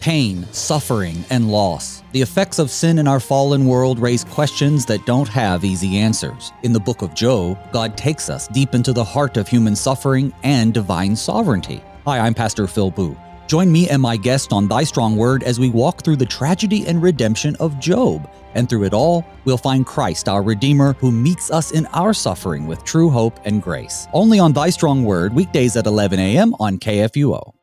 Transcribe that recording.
Pain, suffering, and loss. The effects of sin in our fallen world raise questions that don't have easy answers. In the book of Job, God takes us deep into the heart of human suffering and divine sovereignty. Hi, I'm Pastor Phil Booe. Join me and my guest on Thy Strong Word as we walk through the tragedy and redemption of Job. And through it all, we'll find Christ, our Redeemer, who meets us in our suffering with true hope and grace. Only on Thy Strong Word, weekdays at 11 a.m. on KFUO.